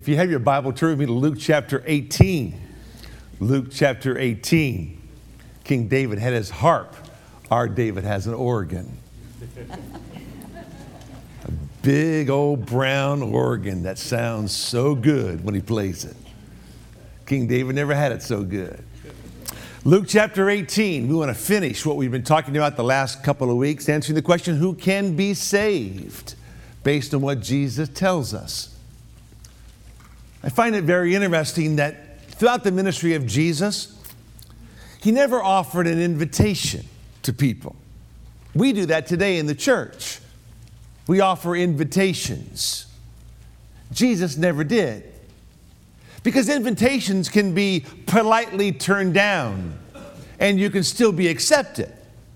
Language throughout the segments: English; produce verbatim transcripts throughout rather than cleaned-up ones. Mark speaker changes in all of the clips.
Speaker 1: If you have your Bible, turn with me to Luke chapter eighteen. Luke chapter eighteen. King David had his harp. Our David has an organ. A big old brown organ that sounds so good when he plays it. King David never had it so good. Luke chapter eighteen. We want to finish what we've been talking about the last couple of weeks, answering the question, who can be saved, based on what Jesus tells us. I find it very interesting that throughout the ministry of Jesus, he never offered an invitation to people. We do that today in the church. We offer invitations. Jesus never did. Because invitations can be politely turned down and you can still be accepted.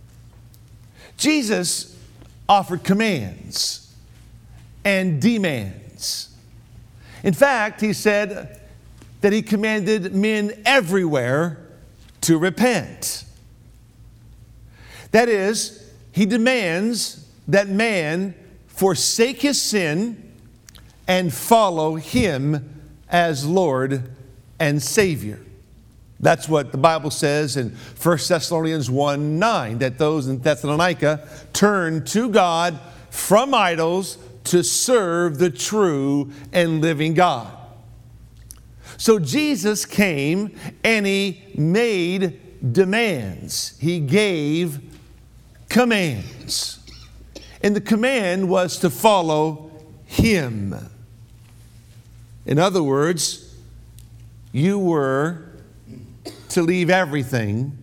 Speaker 1: Jesus offered commands and demands. In fact, he said that he commanded men everywhere to repent. That is, he demands that man forsake his sin and follow him as Lord and Savior. That's what the Bible says in First Thessalonians one nine, that those in Thessalonica turn to God from idols to serve the true and living God. So Jesus came and he made demands. He gave commands. And the command was to follow him. In other words, you were to leave everything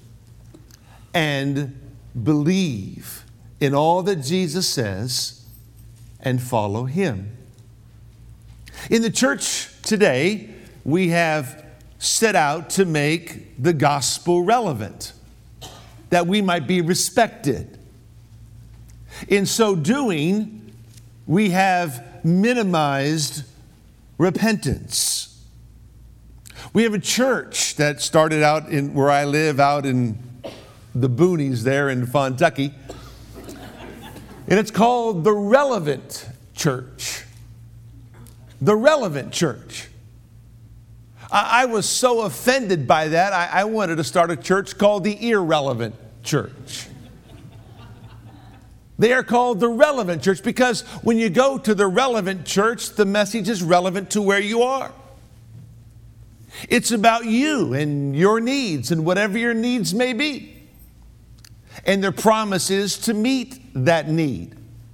Speaker 1: and believe in all that Jesus says and follow him. In the church today, we have set out to make the gospel relevant, that we might be respected. In so doing, we have minimized repentance. We have a church that started out in where I live, out in the boonies there in Fontucky. And it's called the Relevant Church. The Relevant Church. I, I was so offended by that, I, I wanted to start a church called the Irrelevant Church. They are called the Relevant Church because when you go to the Relevant Church, the message is relevant to where you are. It's about you and your needs and whatever your needs may be. And their promise is to meet that need.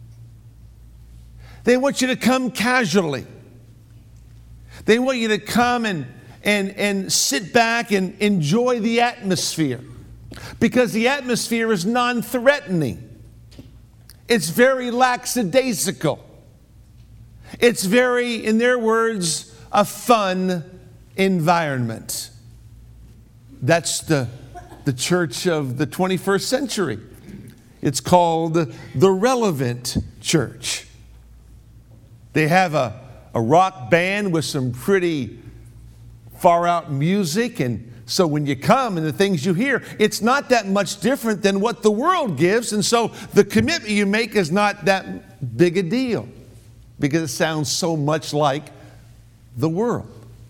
Speaker 1: They want you to come casually. They want you to come and, and, and sit back and enjoy the atmosphere. Because the atmosphere is non-threatening. It's very lackadaisical. It's very, in their words, a fun environment. That's the, the church of the twenty-first century. It's called the Relevant Church. They have a, a rock band with some pretty far out music, and so when you come and the things you hear, it's not that much different than what the world gives. And so the commitment you make is not that big a deal because it sounds so much like the world.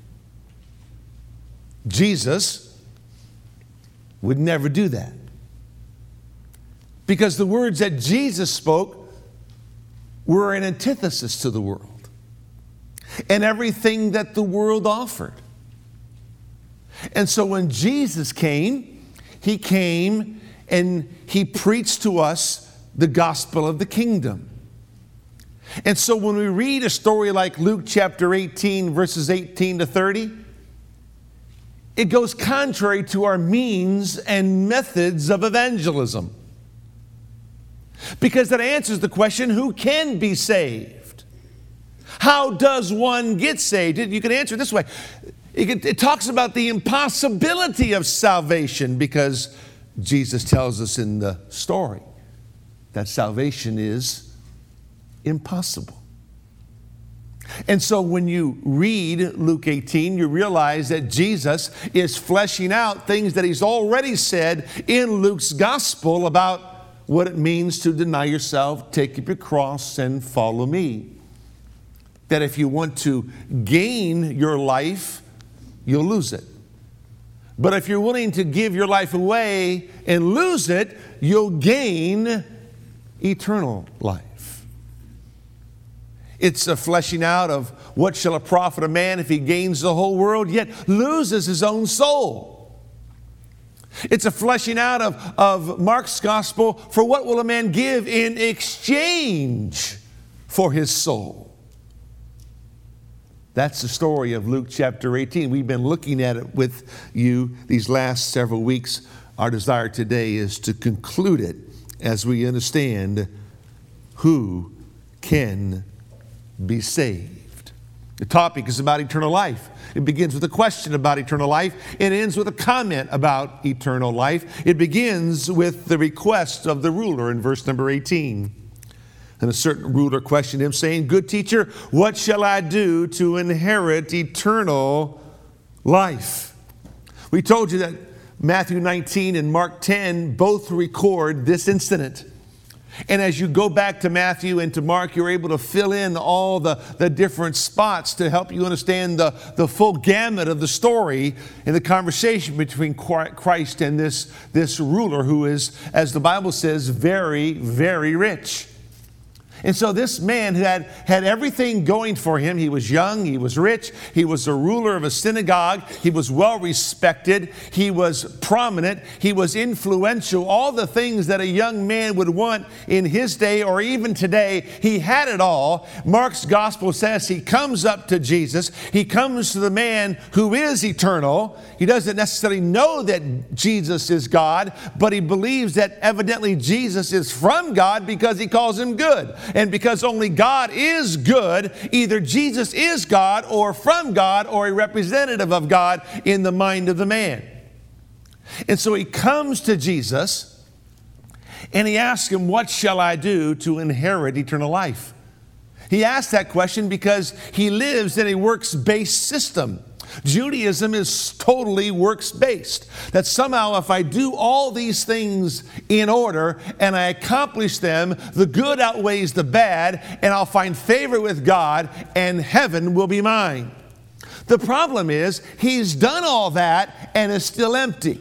Speaker 1: Jesus would never do that. Because the words that Jesus spoke were an antithesis to the world and everything that the world offered. And so when Jesus came, he came and he preached to us the gospel of the kingdom. And so when we read a story like Luke chapter eighteen, verses eighteen to thirty, it goes contrary to our means and methods of evangelism. Because that answers the question, who can be saved? How does one get saved? You can answer it this way. It, it talks about the impossibility of salvation because Jesus tells us in the story that salvation is impossible. And so when you read Luke eighteen, you realize that Jesus is fleshing out things that he's already said in Luke's gospel about what it means to deny yourself, take up your cross, and follow me. that if you want to gain your life, you'll lose it. But if you're willing to give your life away and lose it, you'll gain eternal life. It's a fleshing out of what shall it profit a man if he gains the whole world yet loses his own soul. It's a fleshing out of, of Mark's gospel for what will a man give in exchange for his soul. That's the story of Luke chapter eighteen. We've been looking at it with you these last several weeks. Our desire today is to conclude it as we understand who can be saved. The topic is about eternal life. It begins with a question about eternal life. It ends with a comment about eternal life. It begins with the request of the ruler in verse number eighteen. And a certain ruler questioned him, saying, "Good teacher, what shall I do to inherit eternal life?" We told you that Matthew nineteen and Mark ten both record this incident. And as you go back to Matthew and to Mark, you're able to fill in all the, the different spots to help you understand the, the full gamut of the story in the conversation between Christ and this, this ruler who is, as the Bible says, very, very rich. And so this man who had, had everything going for him, he was young, he was rich, he was a ruler of a synagogue, he was well respected, he was prominent, he was influential, all the things that a young man would want in his day or even today, he had it all. Mark's gospel says he comes up to Jesus, he comes to the man who is eternal. He doesn't necessarily know that Jesus is God, but he believes that evidently Jesus is from God because he calls him good. And because only God is good, either Jesus is God or from God or a representative of God in the mind of the man. And so he comes to Jesus and he asks him, "What shall I do to inherit eternal life?" He asks that question because he lives in a works-based system. Judaism is totally works-based. That somehow if I do all these things in order and I accomplish them, the good outweighs the bad and I'll find favor with God and heaven will be mine. The problem is he's done all that and is still empty.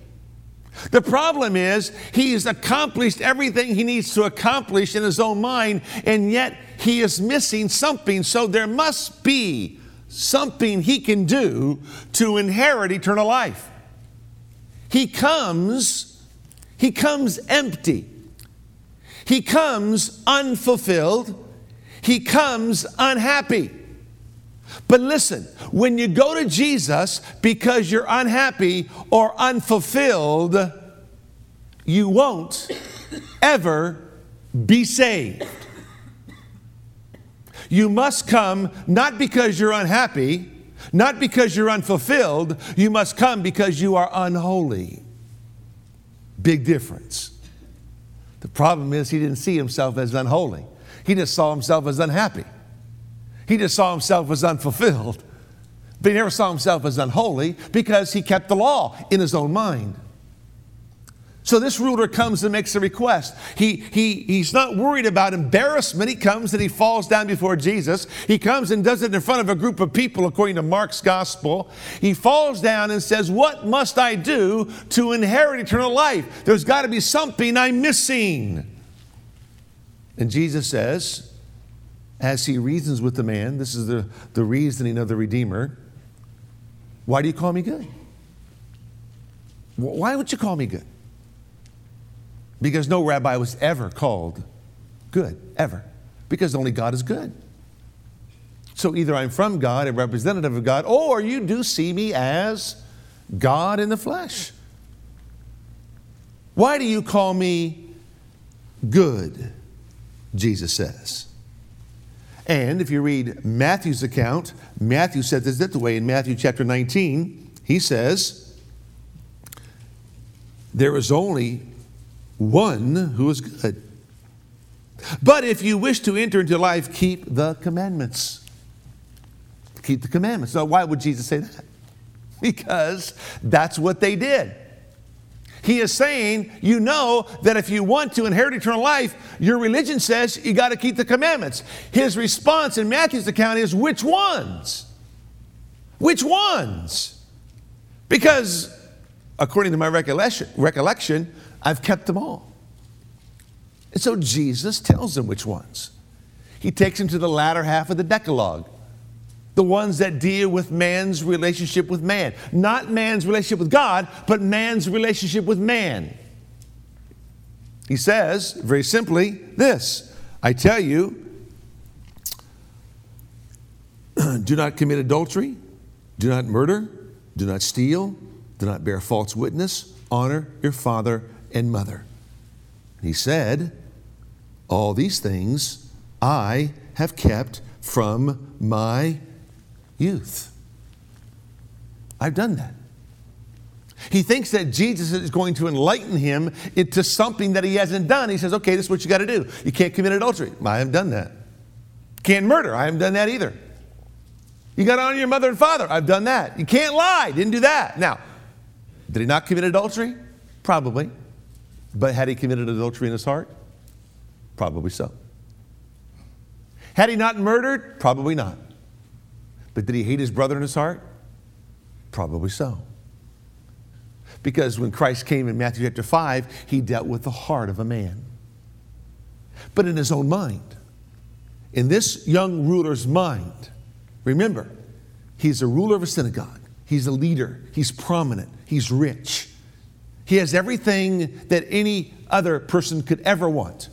Speaker 1: The problem is he's accomplished everything he needs to accomplish in his own mind, and yet he is missing something. So there must be something he can do to inherit eternal life. He comes, he comes empty. He comes unfulfilled. He comes unhappy. But listen, when you go to Jesus because you're unhappy or unfulfilled, you won't ever be saved. You must come not because you're unhappy, not because you're unfulfilled. You must come because you are unholy. Big difference. The problem is he didn't see himself as unholy. He just saw himself as unhappy. He just saw himself as unfulfilled. But he never saw himself as unholy because he kept the law in his own mind. So this ruler comes and makes a request. He, he, he's not worried about embarrassment. He comes and he falls down before Jesus. He comes and does it in front of a group of people according to Mark's gospel. He falls down and says, "What must I do to inherit eternal life? There's got to be something I'm missing." And Jesus says, as he reasons with the man, this is the, the reasoning of the Redeemer, "Why do you call me good? Why would you call me good?" Because no rabbi was ever called good, ever. Because only God is good. So either I'm from God, a representative of God, or you do see me as God in the flesh. "Why do you call me good?" Jesus says. And if you read Matthew's account, Matthew said this that way in Matthew chapter nineteen. He says, "There is only one who is good. But if you wish to enter into life, keep the commandments." Keep the commandments. Now, why would Jesus say that? Because that's what they did. He is saying, you know that if you want to inherit eternal life, your religion says you got to keep the commandments. His response in Matthew's account is, which ones? Which ones? Because, according to my recollection, recollection, I've kept them all. And so Jesus tells them which ones. He takes them to the latter half of the Decalogue. The ones that deal with man's relationship with man. Not man's relationship with God, but man's relationship with man. He says, very simply, this: I tell you, do not commit adultery, do not murder, do not steal, do not bear false witness, honor your father and mother. He said, all these things I have kept from my youth. I've done that. He thinks that Jesus is going to enlighten him into something that he hasn't done. He says, okay, this is what you got to do. You can't commit adultery. I haven't done that. Can't murder. I haven't done that either. You got to honor your mother and father. I've done that. You can't lie. Didn't do that. Now, did he not commit adultery? Probably. But had he committed adultery in his heart? Probably so. Had he not murdered? Probably not. But did he hate his brother in his heart? Probably so. Because when Christ came in Matthew chapter five, he dealt with the heart of a man. But in his own mind. In this young ruler's mind, remember, he's a ruler of a synagogue. He's a leader. He's prominent. He's rich. He has everything that any other person could ever want.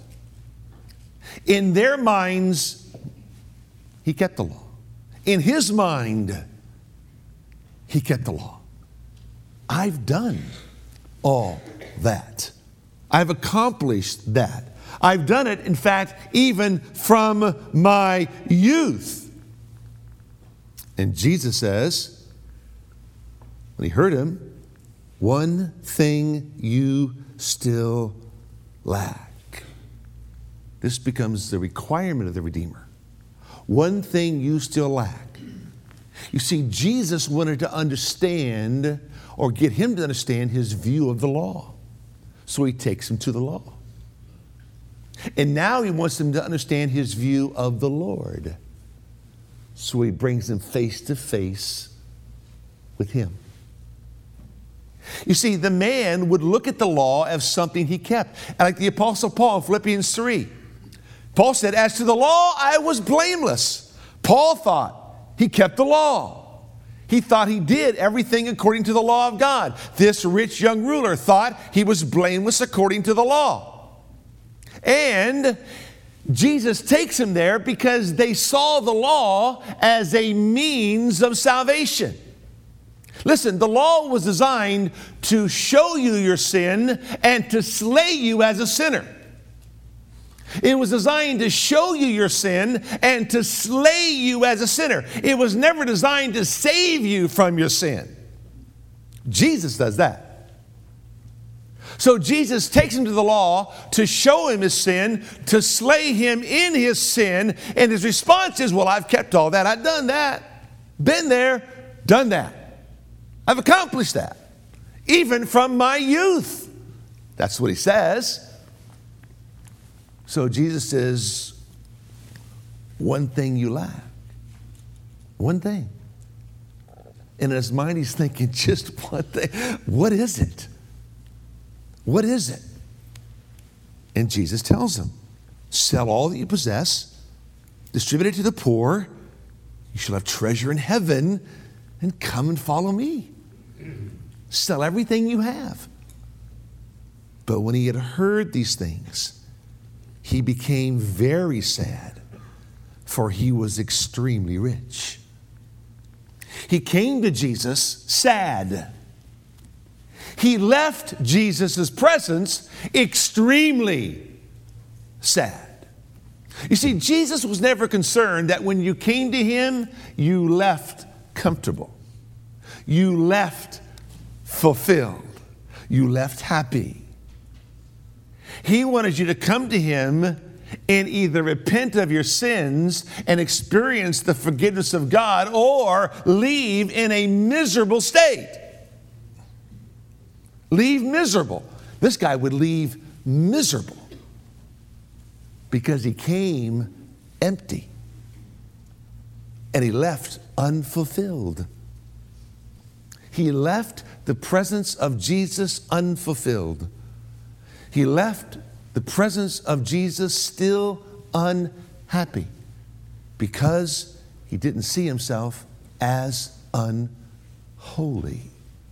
Speaker 1: In their minds, he kept the law. In his mind, he kept the law. I've done all that. I've accomplished that. I've done it, in fact, even from my youth. And Jesus says, when he heard him, one thing you still lack. This becomes the requirement of the Redeemer. One thing you still lack. You see, Jesus wanted to understand, or get him to understand, his view of the law. So he takes him to the law. And now he wants him to understand his view of the Lord. So he brings him face to face with him. You see, the man would look at the law as something he kept. And like the Apostle Paul in Philippians three. Paul said, as to the law, I was blameless. Paul thought he kept the law. He thought he did everything according to the law of God. This rich young ruler thought he was blameless according to the law. And Jesus takes him there because they saw the law as a means of salvation. Listen, the law was designed to show you your sin and to slay you as a sinner. It was designed to show you your sin and to slay you as a sinner. It was never designed to save you from your sin. Jesus does that. So Jesus takes him to the law to show him his sin, to slay him in his sin, and his response is, well, I've kept all that. I've done that. Been there, done that. I've accomplished that. Even from my youth. That's what he says. So Jesus says, one thing you lack. One thing. And in his mind, he's thinking, just one thing. What is it? What is it? And Jesus tells him, sell all that you possess, distribute it to the poor, you shall have treasure in heaven, and come and follow me. Sell everything you have. But when he had heard these things, he became very sad, for he was extremely rich. He came to Jesus sad. He left Jesus' presence extremely sad. You see, Jesus was never concerned that when you came to him, you left comfortable. You left fulfilled. You left happy. He wanted you to come to him and either repent of your sins and experience the forgiveness of God, or leave in a miserable state. Leave miserable. This guy would leave miserable because he came empty and he left unfulfilled. He left the presence of Jesus unfulfilled. He left the presence of Jesus still unhappy because he didn't see himself as unholy.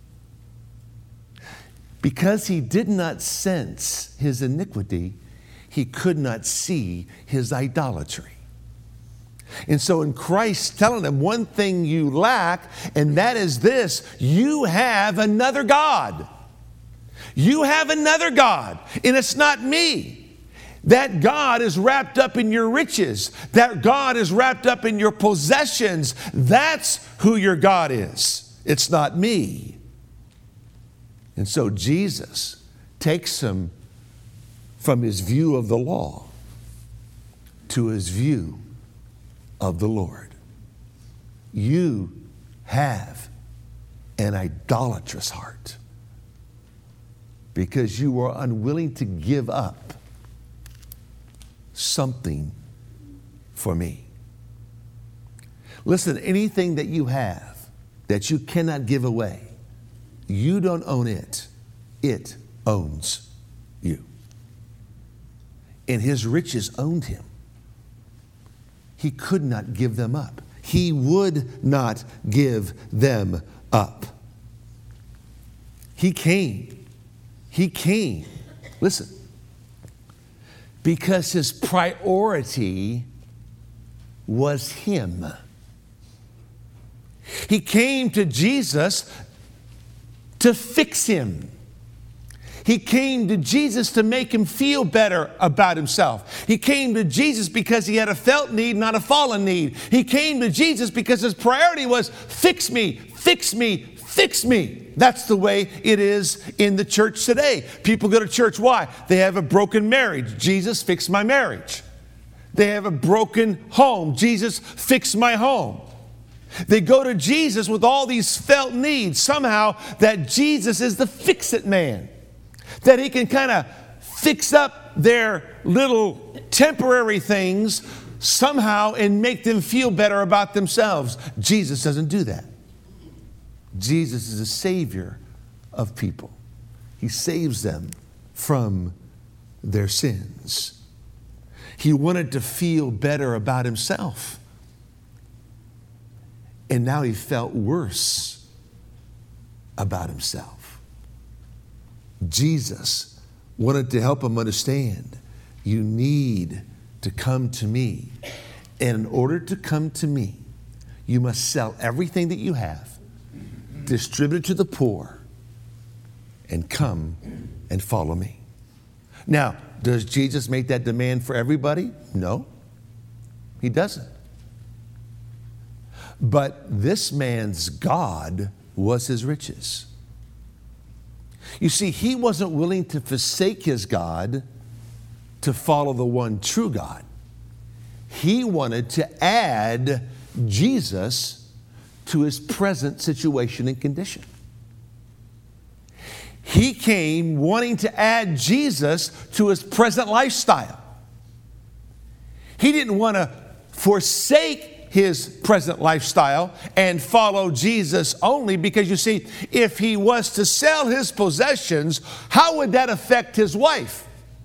Speaker 1: Because he did not sense his iniquity, he could not see his idolatry. And so in Christ telling him one thing you lack, and that is this: you have another God. You have another God, and it's not me. That God is wrapped up in your riches. That God is wrapped up in your possessions. That's who your God is. It's not me. And so Jesus takes him from his view of the law to his view of the Lord. You have an idolatrous heart because you are unwilling to give up something for me. Listen, anything that you have that you cannot give away, you don't own it. It owns you. And his riches owned him. He could not give them up. He would not give them up. He came. He came. Listen. Because his priority was him. He came to Jesus to fix him. He came to Jesus to make him feel better about himself. He came to Jesus because he had a felt need, not a fallen need. He came to Jesus because his priority was fix me, fix me, fix me. That's the way it is in the church today. People go to church. Why? They have a broken marriage. Jesus, fix my marriage. They have a broken home. Jesus, fix my home. They go to Jesus with all these felt needs. Somehow that Jesus is the fix-it man. That he can kind of fix up their little temporary things somehow and make them feel better about themselves. Jesus doesn't do that. Jesus is a savior of people. He saves them from their sins. He wanted to feel better about himself. And now he felt worse about himself. Jesus wanted to help him understand, you need to come to me. And in order to come to me, you must sell everything that you have, distribute it to the poor, and come and follow me. Now, does Jesus make that demand for everybody? No, he doesn't. But this man's God was his riches. You see, he wasn't willing to forsake his God to follow the one true God. He wanted to add Jesus to his present situation and condition. He came wanting to add Jesus to his present lifestyle. He didn't want to forsake his present lifestyle and follow Jesus only, because you see, if he was to sell his possessions, how would that affect his wife?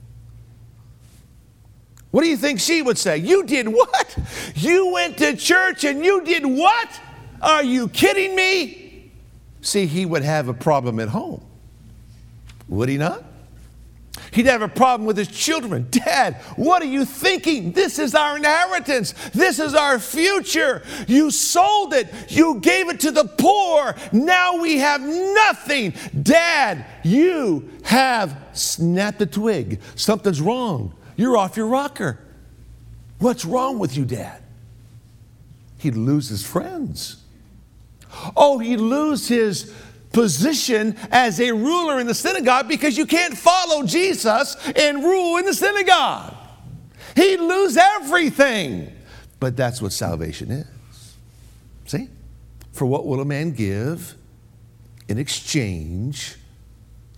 Speaker 1: What do you think she would say? You did what? You went to church and you did what? Are you kidding me? See, he would have a problem at home. Would he not? He'd have a problem with his children. Dad, what are you thinking? This is our inheritance. This is our future. You sold it. You gave it to the poor. Now we have nothing. Dad, you have snapped a twig. Something's wrong. You're off your rocker. What's wrong with you, Dad? He'd lose his friends. Oh, he'd lose his position as a ruler in the synagogue, because you can't follow Jesus and rule in the synagogue. He'd lose everything. But that's what salvation is. See? For what will a man give in exchange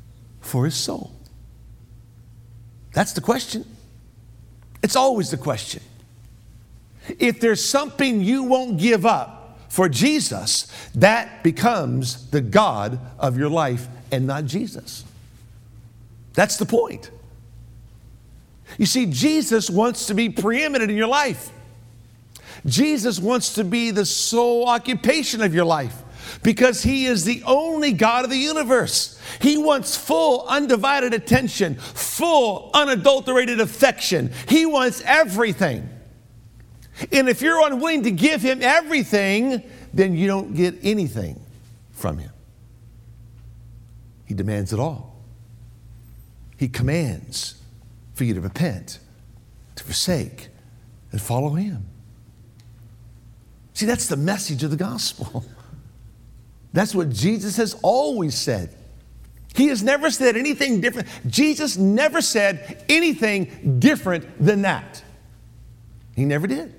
Speaker 1: for his soul? That's the question. It's always the question. If there's something you won't give up for Jesus, that becomes the God of your life and not Jesus. That's the point. You see, Jesus wants to be preeminent in your life. Jesus wants to be the sole occupation of your life because he is the only God of the universe. He wants full, undivided attention, full, unadulterated affection. He wants everything. And if you're unwilling to give him everything, then you don't get anything from him. He demands it all. He commands for you to repent, to forsake, and follow him. See, that's the message of the gospel. That's what Jesus has always said. He has never said anything different. Jesus never said anything different than that. He never did.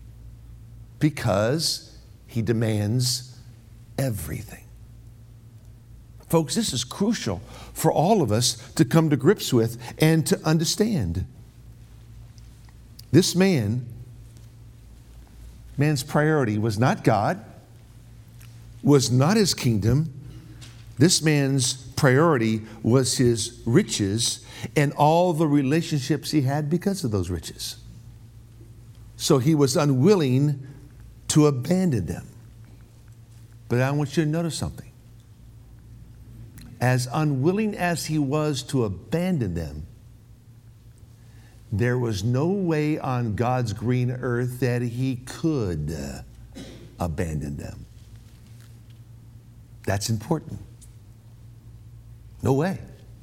Speaker 1: Because he demands everything. Folks, this is crucial for all of us to come to grips with and to understand. This man, man's priority was not God, was not his kingdom. This man's priority was his riches and all the relationships he had because of those riches. So he was unwilling to abandon them. But I want you to notice something. As unwilling as he was to abandon them, there was no way on God's green earth that he could abandon them. That's important. No way.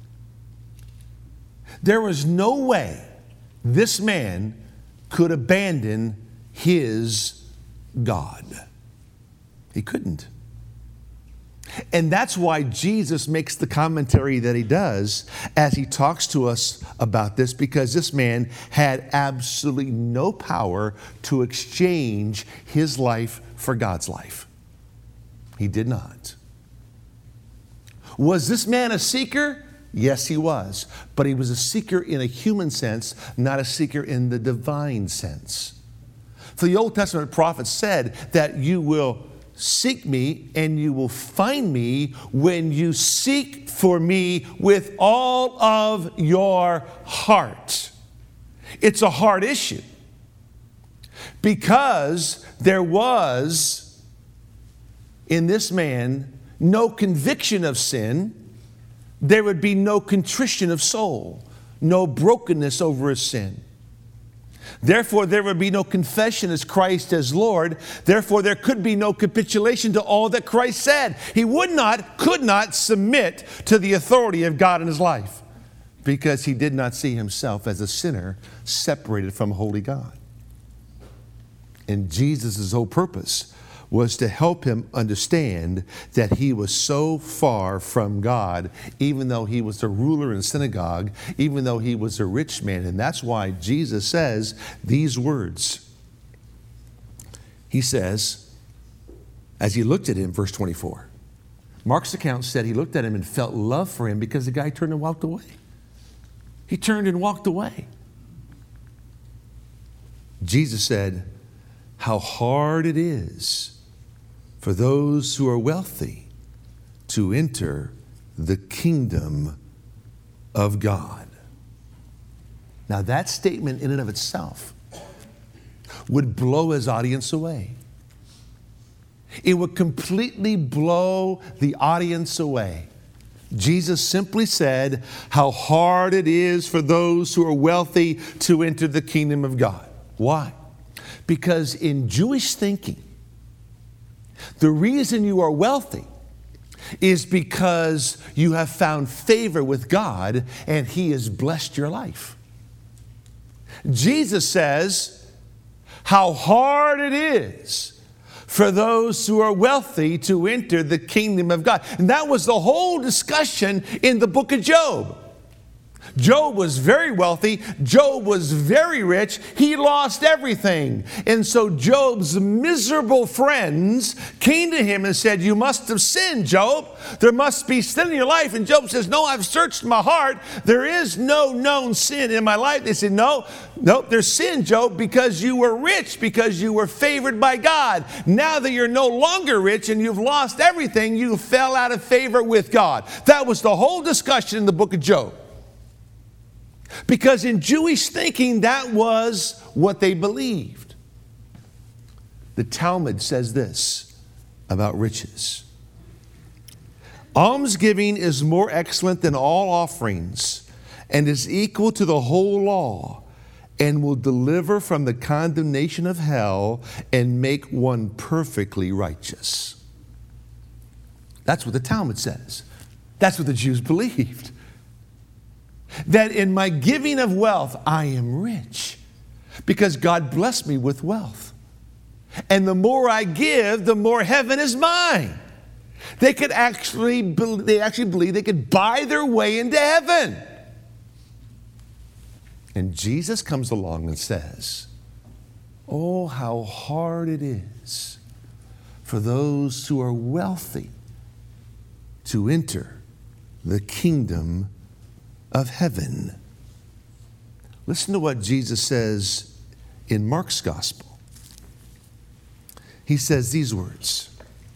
Speaker 1: There was no way this man could abandon his God. He couldn't. And that's why Jesus makes the commentary that he does as he talks to us about this, because this man had absolutely no power to exchange his life for God's life. He did not. Was this man a seeker? Yes, he was. But he was a seeker in a human sense, not a seeker in the divine sense. For the Old Testament prophets said that you will seek me and you will find me when you seek for me with all of your heart. It's a hard issue because there was in this man no conviction of sin. There would be no contrition of soul, no brokenness over his sin. Therefore, there would be no confession as Christ as Lord. Therefore, there could be no capitulation to all that Christ said. He would not, could not submit to the authority of God in his life because he did not see himself as a sinner separated from holy God. And Jesus' whole purpose was to help him understand that he was so far from God, even though he was a ruler in a synagogue, even though he was a rich man. And that's why Jesus says these words. He says, as he looked at him, verse twenty-four, Mark's account said he looked at him and felt love for him because the guy turned and walked away. He turned and walked away. Jesus said, how hard it is for those who are wealthy to enter the kingdom of God. Now that statement in and of itself would blow his audience away. It would completely blow the audience away. Jesus simply said how hard it is for those who are wealthy to enter the kingdom of God. Why? Because in Jewish thinking, the reason you are wealthy is because you have found favor with God and he has blessed your life. Jesus says how hard it is for those who are wealthy to enter the kingdom of God. And that was the whole discussion in the book of Job. Job was very wealthy. Job was very rich. He lost everything. And so Job's miserable friends came to him and said, you must have sinned, Job. There must be sin in your life. And Job says, no, I've searched my heart. There is no known sin in my life. They said, no, no, there's sin, Job, because you were rich, because you were favored by God. Now that you're no longer rich and you've lost everything, you fell out of favor with God. That was the whole discussion in the book of Job. Because in Jewish thinking, that was what they believed. The Talmud says this about riches. Almsgiving is more excellent than all offerings and is equal to the whole law and will deliver from the condemnation of hell and make one perfectly righteous. That's what the Talmud says. That's what the Jews believed. That in my giving of wealth, I am rich because God blessed me with wealth. And the more I give, the more heaven is mine. They could actually, they actually believe they could buy their way into heaven. And Jesus comes along and says, oh, how hard it is for those who are wealthy to enter the kingdom of heaven. Listen to what Jesus says in Mark's gospel. He says these words.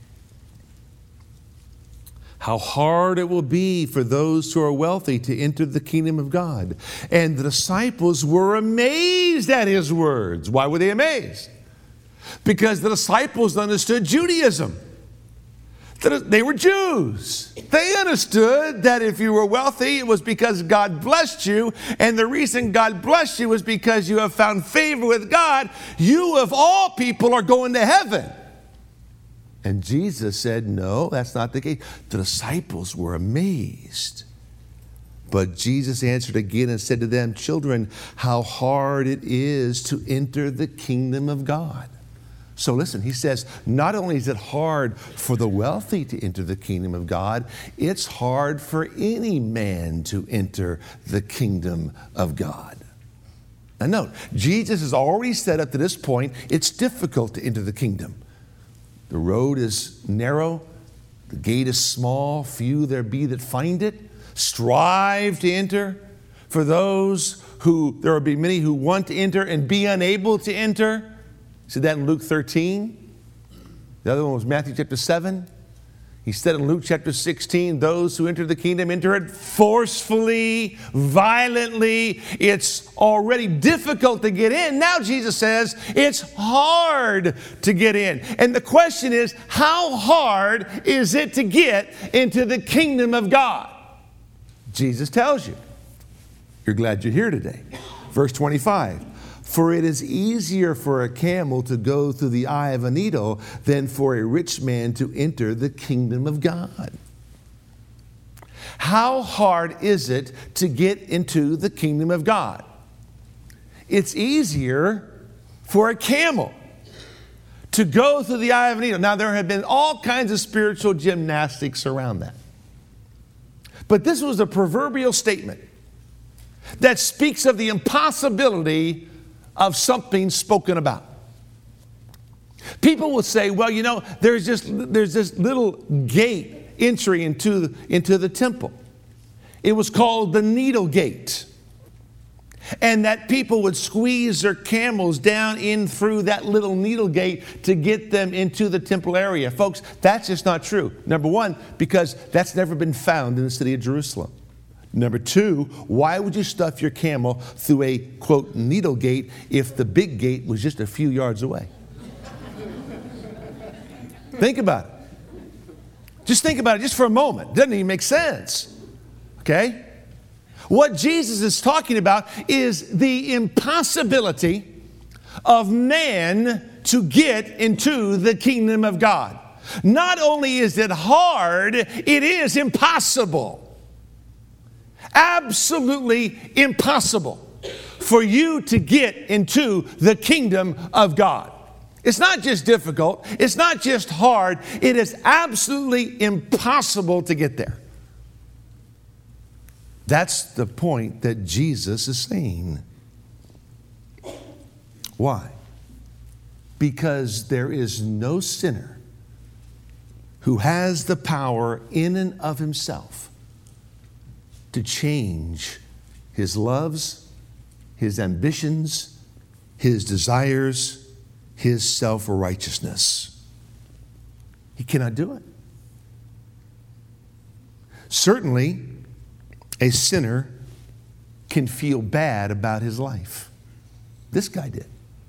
Speaker 1: How hard it will be for those who are wealthy to enter the kingdom of God. And the disciples were amazed at his words. Why were they amazed? Because the disciples understood Judaism. They were Jews. They understood that if you were wealthy, it was because God blessed you. And the reason God blessed you was because you have found favor with God. You, of all people, are going to heaven. And Jesus said, no, that's not the case. The disciples were amazed. But Jesus answered again and said to them, children, how hard it is to enter the kingdom of God. So listen, he says, not only is it hard for the wealthy to enter the kingdom of God, it's hard for any man to enter the kingdom of God. Now note, Jesus has already said up to this point, it's difficult to enter the kingdom. The road is narrow, the gate is small, few there be that find it. Strive to enter. For those who, there will be many who want to enter and be unable to enter. See that in Luke thirteen? The other one was Matthew chapter seven. He said in Luke chapter sixteen, those who enter the kingdom enter it forcefully, violently. It's already difficult to get in. Now Jesus says it's hard to get in. And the question is, how hard is it to get into the kingdom of God? Jesus tells you. You're glad you're here today. Verse twenty-five. For it is easier for a camel to go through the eye of a needle than for a rich man to enter the kingdom of God. How hard is it to get into the kingdom of God? It's easier for a camel to go through the eye of a needle. Now, there have been all kinds of spiritual gymnastics around that. But this was a proverbial statement that speaks of the impossibility of something spoken about. People will say, well, you know, there's just there's this little gate entry into, into the temple. It was called the needle gate. And that people would squeeze their camels down in through that little needle gate to get them into the temple area. Folks, that's just not true. Number one, because that's never been found in the city of Jerusalem. Number two, why would you stuff your camel through a, quote, needle gate if the big gate was just a few yards away? Think about it. Just think about it just for a moment. Doesn't even make sense. Okay? What Jesus is talking about is the impossibility of man to get into the kingdom of God. Not only is it hard, it is impossible. Absolutely impossible for you to get into the kingdom of God. It's not just difficult. It's not just hard. It is absolutely impossible to get there. That's the point that Jesus is saying. Why? Because there is no sinner who has the power in and of himself to change his loves, his ambitions, his desires, his self-righteousness. He cannot do it. Certainly, a sinner can feel bad about his life. This guy did.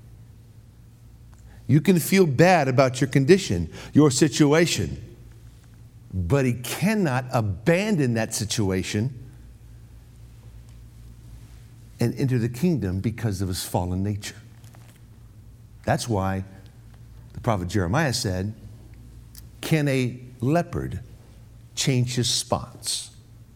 Speaker 1: You can feel bad about your condition, your situation, but he cannot abandon that situation and enter the kingdom because of his fallen nature. That's why the prophet Jeremiah said, can a leopard change his spots?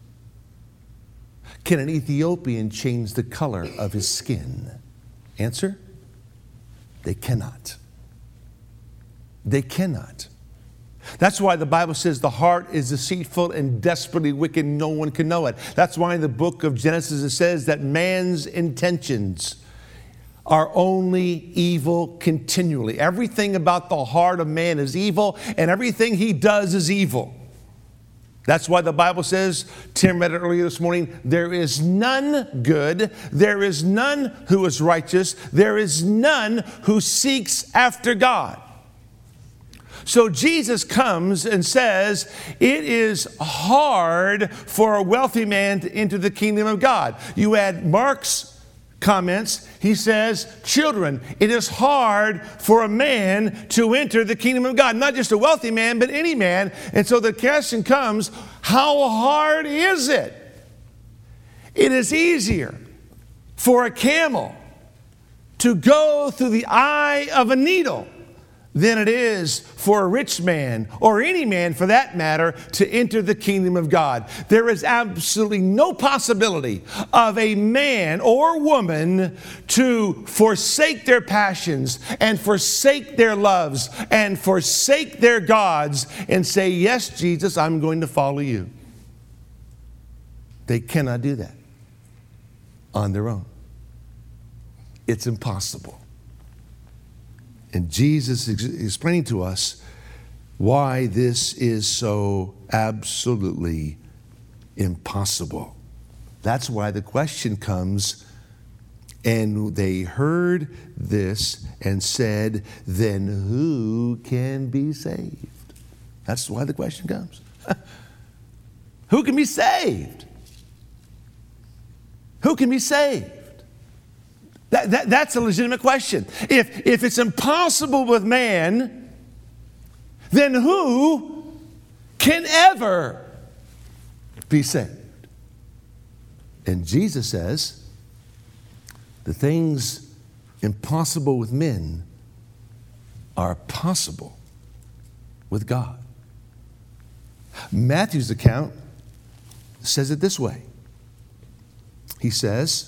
Speaker 1: Can an Ethiopian change the color of his skin? Answer, they cannot. They cannot. That's why the Bible says the heart is deceitful and desperately wicked, no one can know it. That's why in the book of Genesis it says that man's intentions are only evil continually. Everything about the heart of man is evil, and everything he does is evil. That's why the Bible says, Tim read it earlier this morning, there is none good, there is none who is righteous, there is none who seeks after God. So Jesus comes and says, it is hard for a wealthy man to enter the kingdom of God. You add Mark's comments, he says, children, it is hard for a man to enter the kingdom of God. Not just a wealthy man, but any man. And so the question comes, how hard is it? It is easier for a camel to go through the eye of a needle than it is for a rich man, or any man for that matter, to enter the kingdom of God. There is absolutely no possibility of a man or woman to forsake their passions and forsake their loves and forsake their gods and say, yes, Jesus, I'm going to follow you. They cannot do that on their own. It's impossible. And Jesus is explaining to us why this is so absolutely impossible. That's why the question comes, and they heard this and said, then who can be saved? That's why the question comes. Who can be saved? Who can be saved? That, that, that's a legitimate question. If, if it's impossible with man, then who can ever be saved? And Jesus says, the things impossible with men are possible with God. Matthew's account says it this way. He says,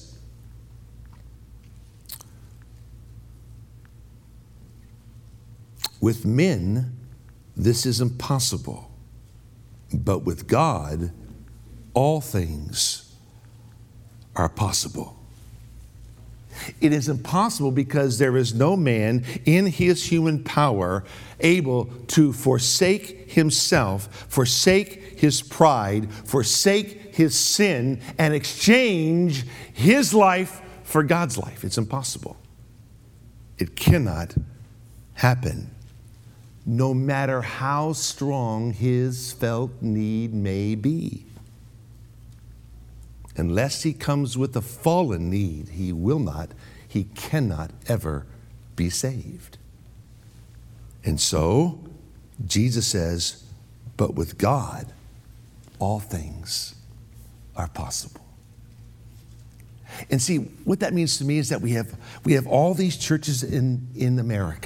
Speaker 1: with men, this is impossible, but with God, all things are possible. It is impossible because there is no man in his human power able to forsake himself, forsake his pride, forsake his sin, and exchange his life for God's life. It's impossible. It cannot happen. No matter how strong his felt need may be. Unless he comes with a fallen need, he will not, he cannot ever be saved. And so, Jesus says, but with God, all things are possible. And see, what that means to me is that we have, we have all these churches in, in America,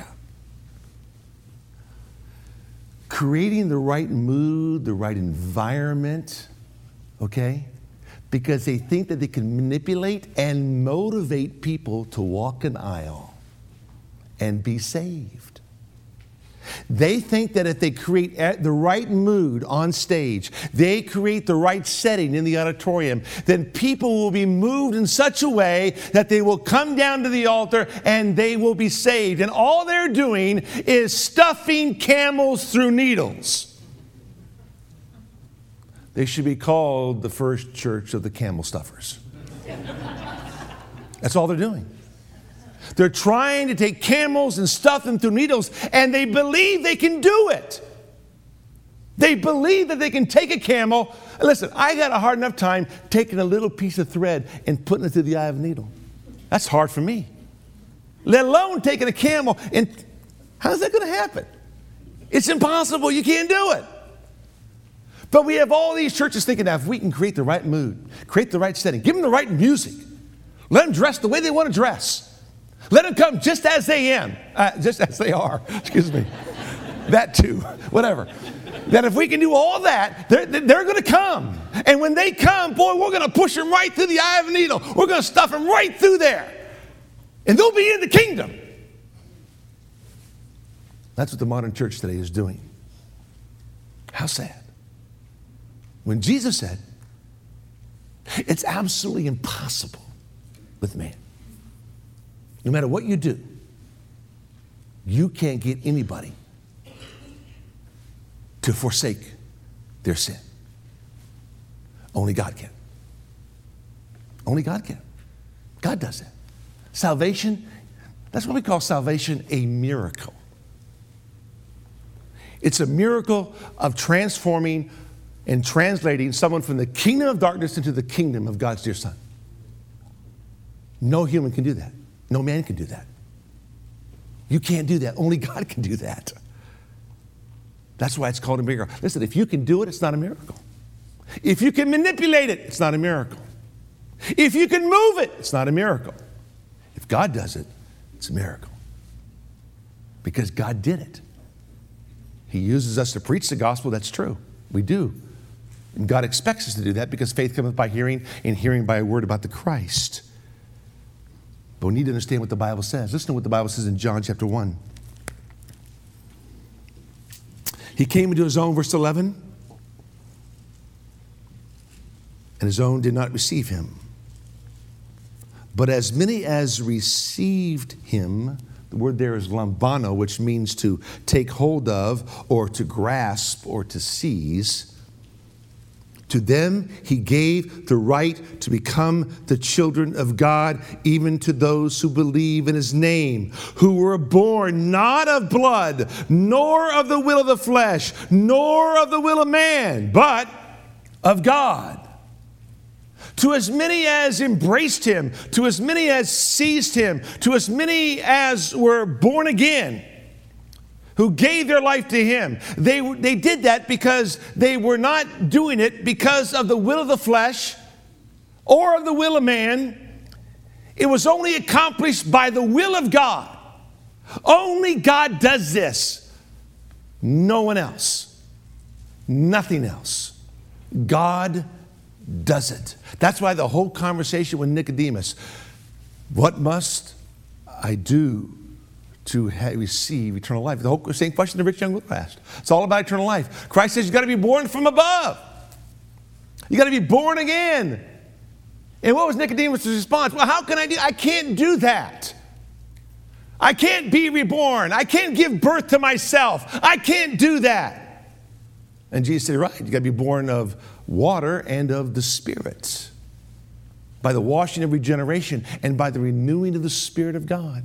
Speaker 1: creating the right mood, the right environment, okay? Because they think that they can manipulate and motivate people to walk an aisle and be saved. They think that if they create the right mood on stage, they create the right setting in the auditorium, then people will be moved in such a way that they will come down to the altar and they will be saved. And all they're doing is stuffing camels through needles. They should be called the First Church of the Camel Stuffers. That's all they're doing. They're trying to take camels and stuff them through needles, and they believe they can do it. They believe that they can take a camel. Listen, I got a hard enough time taking a little piece of thread and putting it through the eye of a needle. That's hard for me. Let alone taking a camel and how's that going to happen? It's impossible. You can't do it. But we have all these churches thinking that if we can create the right mood, create the right setting, give them the right music, let them dress the way they want to dress. Let them come just as they am, uh, just as they are. Excuse me. That too, whatever. That if we can do all that, they're, they're going to come. And when they come, boy, we're going to push them right through the eye of a needle. We're going to stuff them right through there. And they'll be in the kingdom. That's what the modern church today is doing. How sad. When Jesus said, it's absolutely impossible with man. No matter what you do, you can't get anybody to forsake their sin. Only God can. Only God can. God does that. Salvation, that's what we call salvation a miracle. It's a miracle of transforming and translating someone from the kingdom of darkness into the kingdom of God's dear Son. No human can do that. No man can do that. You can't do that. Only God can do that. That's why it's called a miracle. Listen, if you can do it, it's not a miracle. If you can manipulate it, it's not a miracle. If you can move it, it's not a miracle. If God does it, it's a miracle. Because God did it. He uses us to preach the gospel. That's true. We do. And God expects us to do that because faith cometh by hearing, and hearing by a word about the Christ. But we need to understand what the Bible says. Listen to what the Bible says in John chapter one. He came into his own, verse eleven, and his own did not receive him. But as many as received him, the word there is lambano, which means to take hold of or to grasp or to seize. To them he gave the right to become the children of God, even to those who believe in his name, who were born not of blood, nor of the will of the flesh, nor of the will of man, but of God. To as many as embraced him, to as many as seized him, to as many as were born again, who gave their life to him. They, they did that because they were not doing it because of the will of the flesh or of the will of man. It was only accomplished by the will of God. Only God does this. No one else. Nothing else. God does it. That's why the whole conversation with Nicodemus, what must I do to receive eternal life? The whole same question the rich young ruler asked. It's all about eternal life. Christ says you've got to be born from above. You've got to be born again. And what was Nicodemus' response? Well, how can I do? I can't do that. I can't be reborn. I can't give birth to myself. I can't do that. And Jesus said, right, you've got to be born of water and of the Spirit, by the washing of regeneration and by the renewing of the Spirit of God.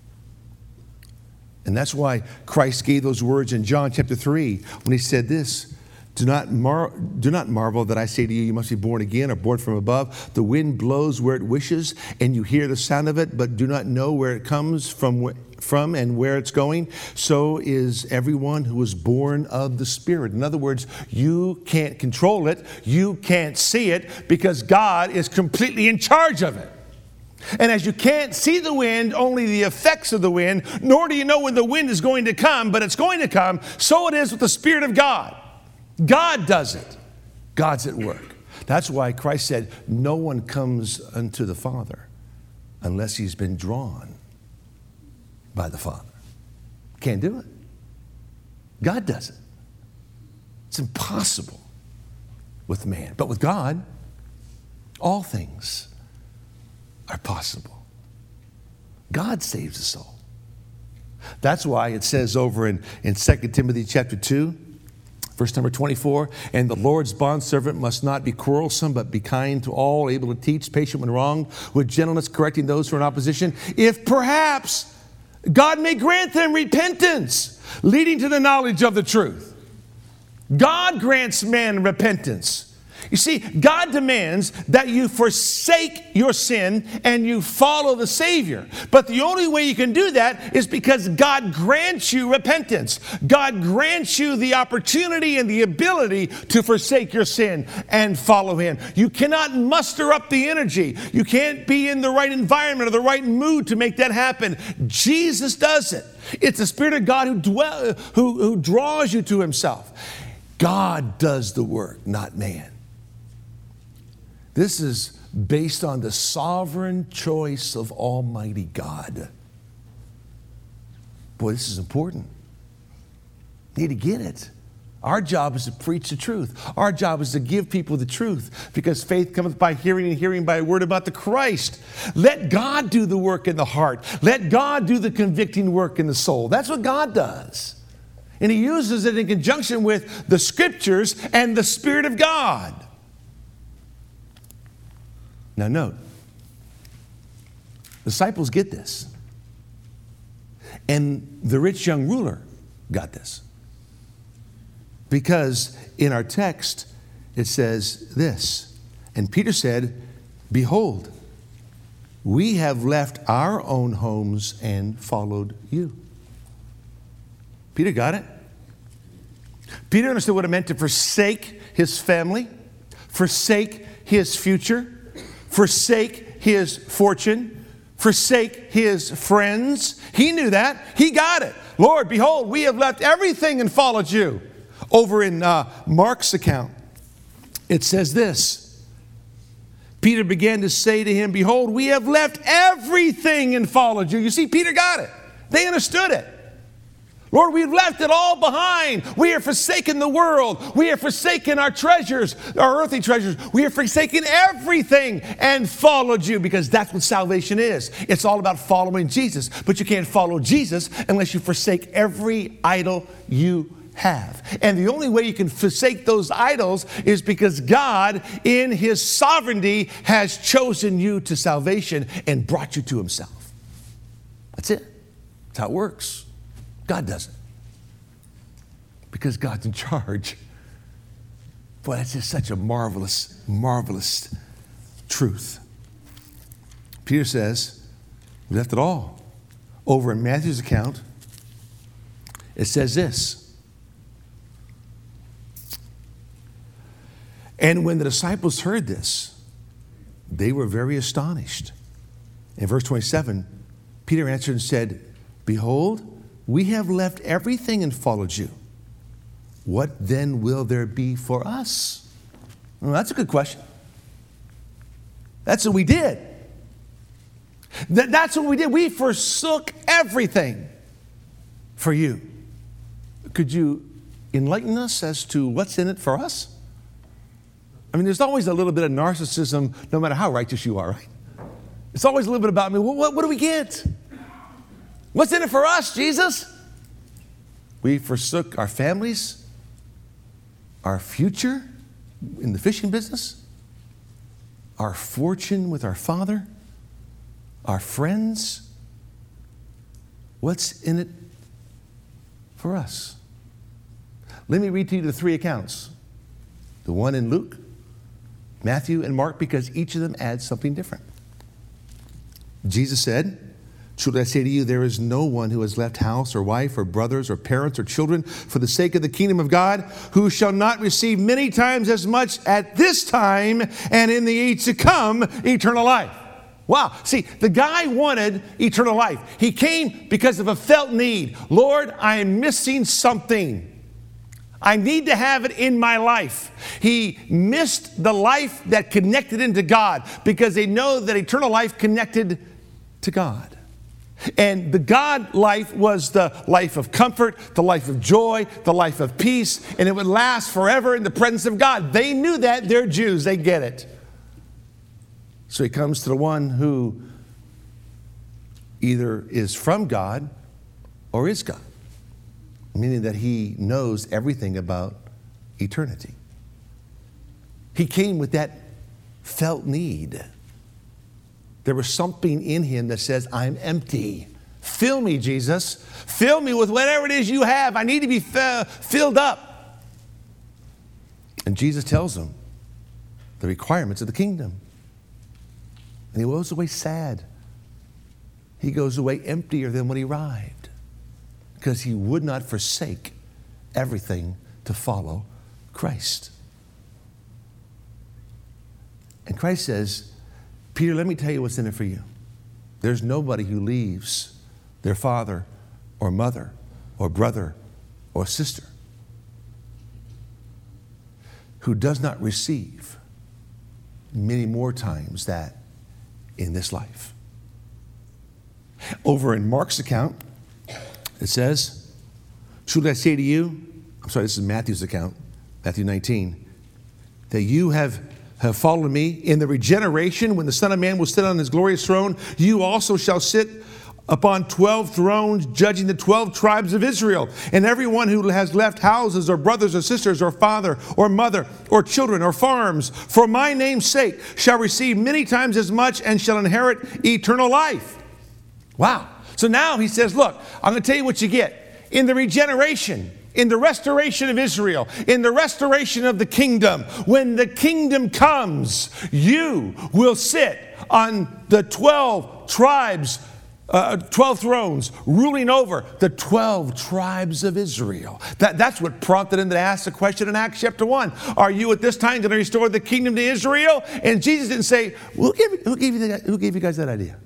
Speaker 1: And that's why Christ gave those words in John chapter three when he said this, do not, mar- do not marvel that I say to you, you must be born again or born from above. The wind blows where it wishes and you hear the sound of it, but do not know where it comes from, from and where it's going. So is everyone who is born of the Spirit. In other words, you can't control it. You can't see it because God is completely in charge of it. And as you can't see the wind, only the effects of the wind, nor do you know when the wind is going to come, but it's going to come, so it is with the Spirit of God. God does it. God's at work. That's why Christ said, no one comes unto the Father unless he's been drawn by the Father. Can't do it. God does it. It's impossible with man. But with God, all things are possible. God saves the soul. That's why it says over in, in Second Timothy chapter two, verse number twenty-four, and the Lord's bondservant must not be quarrelsome, but be kind to all, able to teach, patient when wronged, with gentleness correcting those who are in opposition, if perhaps God may grant them repentance, leading to the knowledge of the truth. God grants man repentance. You see, God demands that you forsake your sin and you follow the Savior. But the only way you can do that is because God grants you repentance. God grants you the opportunity and the ability to forsake your sin and follow Him. You cannot muster up the energy. You can't be in the right environment or the right mood to make that happen. Jesus does it. It's the Spirit of God who, dwell, who, who draws you to Himself. God does the work, not man. This is based on the sovereign choice of Almighty God. Boy, this is important. You need to get it. Our job is to preach the truth. Our job is to give people the truth, because faith cometh by hearing, and hearing by a word about the Christ. Let God do the work in the heart. Let God do the convicting work in the soul. That's what God does. And He uses it in conjunction with the Scriptures and the Spirit of God. Now note, disciples get this. And the rich young ruler got this. Because in our text, it says this. And Peter said, behold, we have left our own homes and followed you. Peter got it. Peter understood what it meant to forsake his family, forsake his future, forsake his fortune, forsake his friends. He knew that. He got it. Lord, behold, we have left everything and followed you. Over in uh, Mark's account, it says this. Peter began to say to him, behold, we have left everything and followed you. You see, Peter got it. They understood it. Lord, we've left it all behind. We have forsaken the world. We have forsaken our treasures, our earthly treasures. We have forsaken everything and followed you, because that's what salvation is. It's all about following Jesus. But you can't follow Jesus unless you forsake every idol you have. And the only way you can forsake those idols is because God, in His sovereignty, has chosen you to salvation and brought you to Himself. That's it. That's how it works. God does it. Because God's in charge. Boy, that's just such a marvelous, marvelous truth. Peter says, we left it all. Over in Matthew's account, it says this. And when the disciples heard this, they were very astonished. In verse twenty-seven, Peter answered and said, behold, we have left everything and followed you. What then will there be for us? Well, that's a good question. That's what we did. That, that's what we did. We forsook everything for you. Could you enlighten us as to what's in it for us? I mean, there's always a little bit of narcissism, no matter how righteous you are, right? It's always a little bit about me. Well, what, what do we get? What's in it for us, Jesus? We forsook our families, our future in the fishing business, our fortune with our Father, our friends. What's in it for us? Let me read to you the three accounts. The one in Luke, Matthew, and Mark, because each of them adds something different. Jesus said, truly I say to you, there is no one who has left house or wife or brothers or parents or children for the sake of the kingdom of God who shall not receive many times as much at this time and in the age to come eternal life. Wow. See, the guy wanted eternal life. He came because of a felt need. Lord, I am missing something. I need to have it in my life. He missed the life that connected him to God because they know that eternal life connected to God. And the God life was the life of comfort, the life of joy, the life of peace, and it would last forever in the presence of God. They knew that. They're Jews. They get it. So he comes to the one who either is from God or is God, meaning that he knows everything about eternity. He came with that felt need. There was something in him that says, I'm empty. Fill me, Jesus. Fill me with whatever it is you have. I need to be f- filled up. And Jesus tells him the requirements of the kingdom. And he goes away sad. He goes away emptier than when he arrived, because he would not forsake everything to follow Christ. And Christ says, Peter, let me tell you what's in it for you. There's nobody who leaves their father or mother or brother or sister who does not receive many more times that in this life. Over in Mark's account, it says, truly I say to you, I'm sorry, this is Matthew's account, Matthew nineteen, that you have have followed me in the regeneration when the Son of Man will sit on his glorious throne. You also shall sit upon twelve thrones, judging the twelve tribes of Israel. And everyone who has left houses or brothers or sisters or father or mother or children or farms for my name's sake shall receive many times as much and shall inherit eternal life. Wow. So now he says, look, I'm going to tell you what you get. In the regeneration, in the restoration of Israel, in the restoration of the kingdom, when the kingdom comes, you will sit on the twelve tribes, uh, twelve thrones, ruling over the twelve tribes of Israel. That, that's what prompted him to ask the question in Acts chapter one. Are you at this time going to restore the kingdom to Israel? And Jesus didn't say, who gave, who gave, you, the, who gave you guys that idea?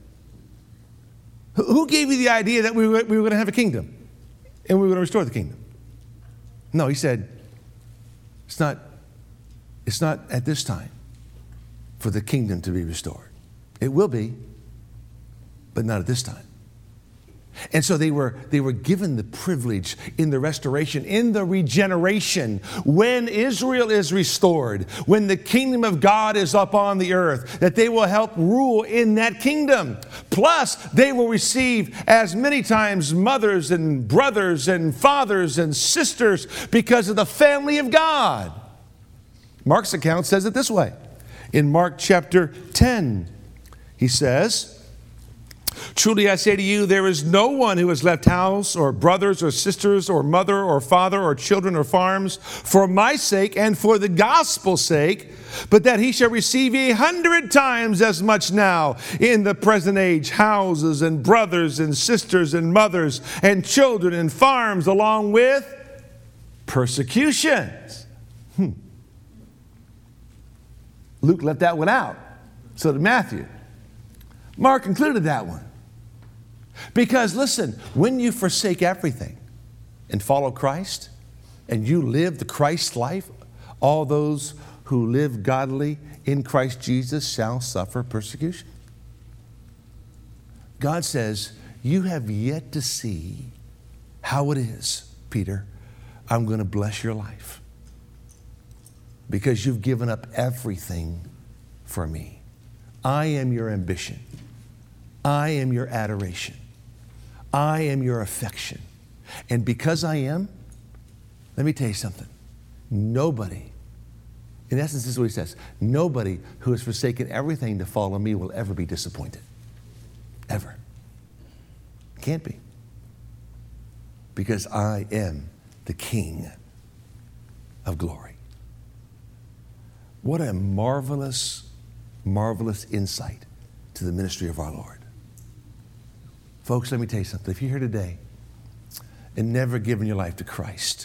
Speaker 1: Who, who gave you the idea that we were, we were going to have a kingdom and we were going to restore the kingdom? No, he said, it's not, it's not at this time for the kingdom to be restored. It will be, but not at this time. And so they were, they were given the privilege in the restoration, in the regeneration, when Israel is restored, when the kingdom of God is up on the earth, that they will help rule in that kingdom. Plus, they will receive as many times mothers and brothers and fathers and sisters because of the family of God. Mark's account says it this way. In Mark chapter ten, he says, truly I say to you, there is no one who has left house or brothers or sisters or mother or father or children or farms for my sake and for the gospel's sake, but that he shall receive a hundred times as much now in the present age, houses and brothers and sisters and mothers and children and farms, along with persecutions. Hmm. Luke left that one out. So did Matthew. Mark included that one. Because listen, when you forsake everything and follow Christ, and you live the Christ life, all those who live godly in Christ Jesus shall suffer persecution. God says, you have yet to see how it is, Peter, I'm going to bless your life because you've given up everything for me. I am your ambition. I am your adoration. I am your affection. And because I am, let me tell you something. Nobody, in essence, this is what he says, nobody who has forsaken everything to follow me will ever be disappointed. Ever. Can't be. Because I am the King of glory. What a marvelous, marvelous insight to the ministry of our Lord. Folks, let me tell you something. If you're here today and never given your life to Christ,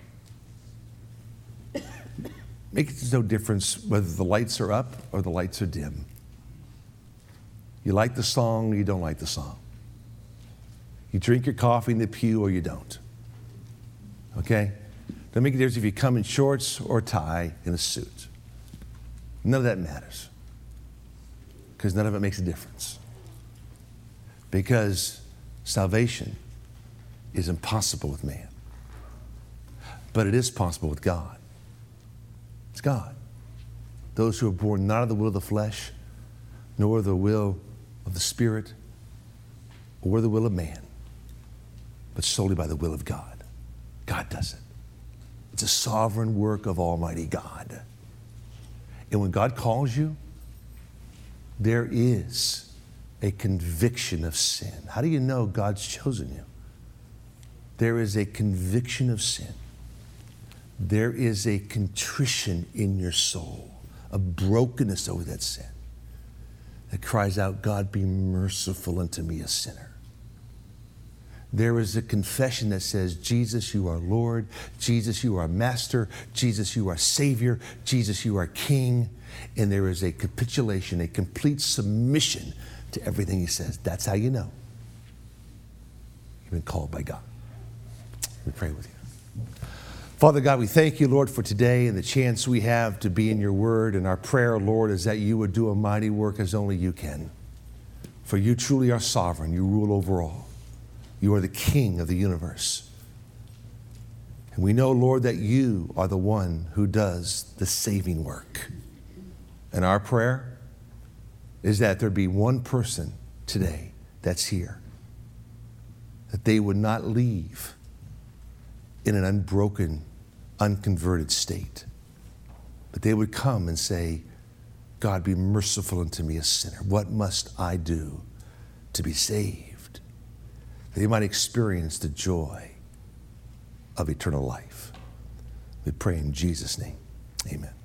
Speaker 1: makes no difference whether the lights are up or the lights are dim. You like the song or you don't like the song. You drink your coffee in the pew or you don't. Okay? Doesn't make a difference if you come in shorts or tie in a suit. None of that matters. Because none of it makes a difference. Because Salvation is impossible with man. But it is possible with God. It's God. Those who are born not of the will of the flesh, nor the will of the Spirit, or the will of man, but solely by the will of God. God does it. It's a sovereign work of Almighty God. And when God calls you, there is a conviction of sin. How do you know God's chosen you? There is a conviction of sin. There is a contrition in your soul, a brokenness over that sin that cries out, God, be merciful unto me, a sinner. There is a confession that says, Jesus, you are Lord. Jesus, you are Master. Jesus, you are Savior. Jesus, you are King. And there is a capitulation, a complete submission to everything he says. That's how you know you've been called by God. We pray with you. Father God, we thank you, Lord, for today and the chance we have to be in your word. And our prayer, Lord, is that you would do a mighty work as only you can. For you truly are sovereign. You rule over all. You are the King of the universe. And we know, Lord, that you are the one who does the saving work. And our prayer is that there be one person today that's here, that they would not leave in an unbroken, unconverted state, but they would come and say, God, be merciful unto me, a sinner. What must I do to be saved? That they might experience the joy of eternal life. We pray in Jesus' name. Amen.